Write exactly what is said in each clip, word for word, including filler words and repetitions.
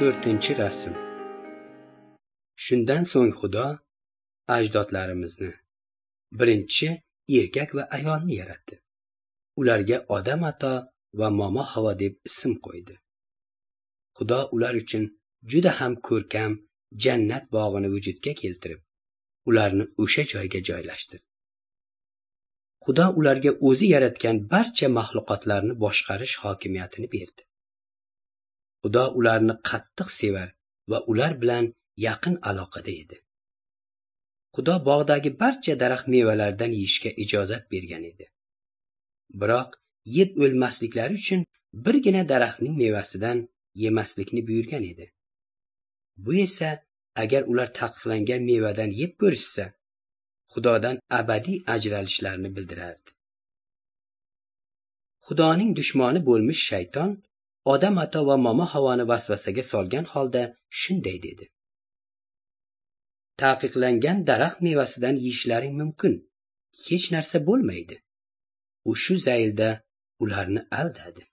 to'rtinchi rasm. Shundan so'ng Xudo ajdodlarimizni birinchi erkak va ayolni yaratdi. Ularga Odam ato va momo Havo deb ism qo'ydi. Xudo ular uchun juda ham ko'rkam jannat bog'ini vujudga keltirib, ularni o'sha joyga joylashtirdi. Xudo ularga o'zi yaratgan barcha mahluqotlarni boshqarish hokimiyatini berdi. Xudo ularni qattiq sevar va ular bilan yaqin aloqada edi. Xudo bog'dagi barcha daraxt mevalaridan yeyishga ijozat bergan edi. Biroq yeb o'lmasliklari uchun birgina daraxtning mevasidan yemaslikni buyurgan edi. Bu esa agar ular taqiqlangan mevadan yeb ko'rishsa, Xudodan abadiy ajralishlarini bildirardi. Xudoning dushmani bo'lmish shayton Odam ato va momo Havoni vasvasaga solgan holda shunday dedi: Taqiqlangan daraxt mevasidan yeyishlaring mumkin, hech narsa bo'lmaydi. U shu zaylda ularni aldadi.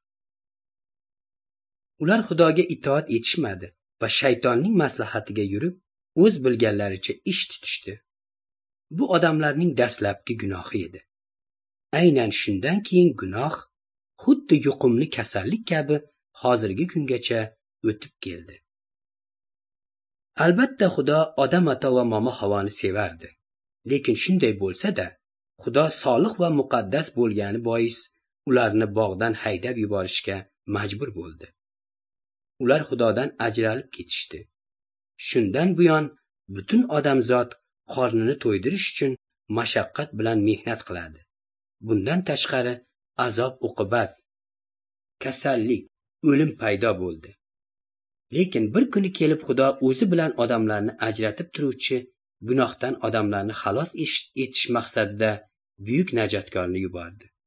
Ular Xudoga itoat etishmadi va shaytonning maslahatiga yurib, o'z bilganlaricha ish tutishdi. Bu odamlarning dastlabki gunohi edi. Aynan shundan keyin gunoh xuddi yuqumli kasallik kabi hozirgi kungacha o'tib keldi. Albatta Xudo Odam ato va momo Havoni sevardi. Lekin shunday bo'lsa-da, Xudo solih va muqaddas bo'lgani bois ularni bog'dan haydab yuborishga majbur bo'ldi. Ular Xudodan ajralib ketishdi. Shundan buyon butun odamzod qornini to'ydirish uchun mashaqqat bilan mehnat qiladi. Bundan tashqari azob uqubat, kasallik, o'lim paydo bo'ldi. Lekin bir kuni kelib Xudo o'zi bilan odamlarni ajratib turuvchi, gunohdan odamlarni xalos etish maqsadida buyuk najotkorni yubordi.